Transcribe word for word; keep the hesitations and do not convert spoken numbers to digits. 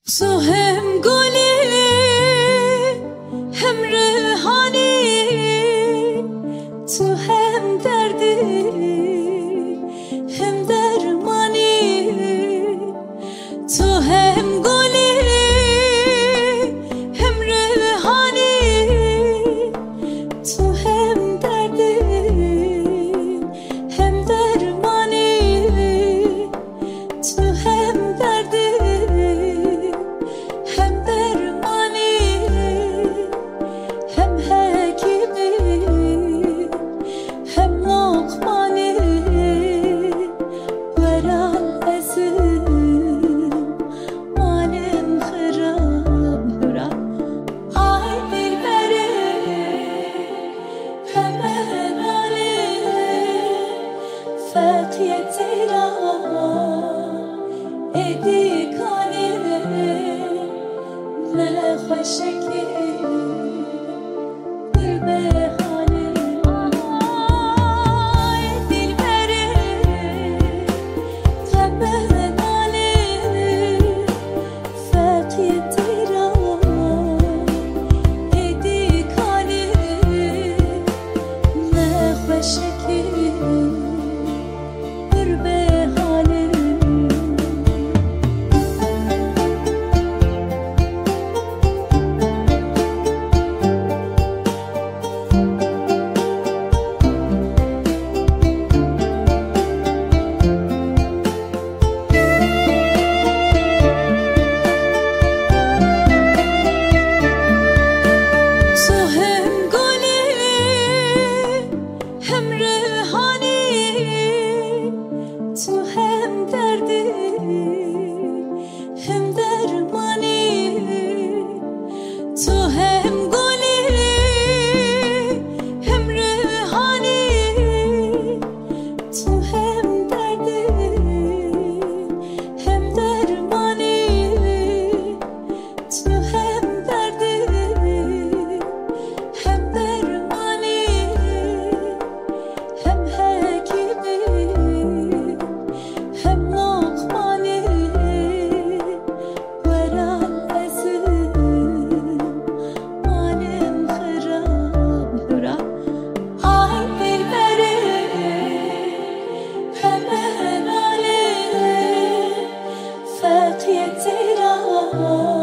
تو هم گلی هم ریحانی، تو هم دردی هم درمانی. تو هم گلی هم ریحانی، تو هم دردی هم درمانی. تو هم دردی هم درمانی، هم حکیمی هم لقمانی. ورم ازم مالم خراب برم آی دلبری همه نالی فقیت ایران ایدی کانی نه خوشکی دل به حالی. آی دلبری همه نالی فقیت ایران ایدی کانی نه خوشکی دل به حالی. تو هم گلی هم ریحانی، تو هم دردی هم درمانی. تو هم گلی هم ریحانی، تو هم دردی هم درمانی. تو هم دردی هم درمانی، هم حکیمی هم لقمانی. ورم ازم مالم خراب برم آی دلبری همه نالی فقیت ایران